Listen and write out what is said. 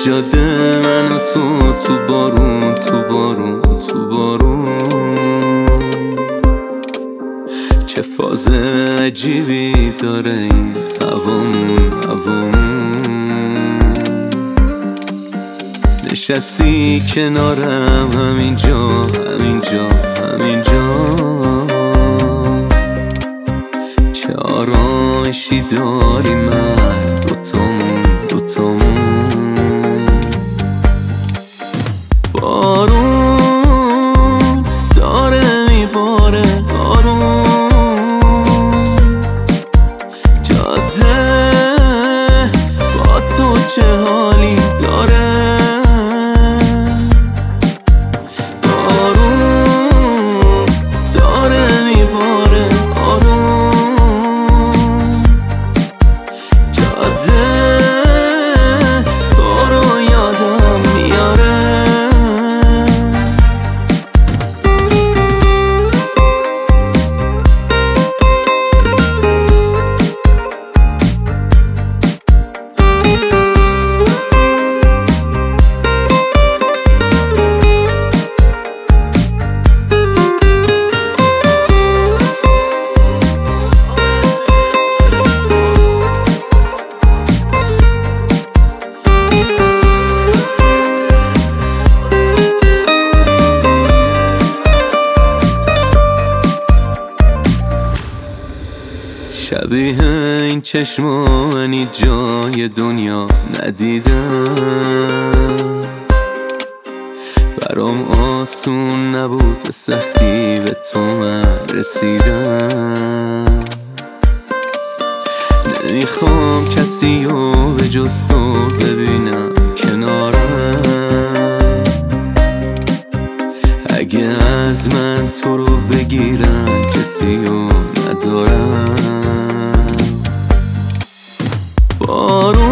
جاده من و تو بارون تو بارون تو بارون چه فاز عجیبی داره این هوامون نشستی کنارم همینجا چه آرامشی داری من دوتامون بارون داره میباره آروم جاده با تو چه حالی داره بارون داره میباره آروم جاده تو رو یادم میاره شبیه این چشمانی جای دنیا ندیدم برام آسون نبود به سختی به تو من رسیدم نمیخوام کسی رو به جز تو ببینم کنارم اگه از من تو رو بگیرن کسی رو ندارم بارون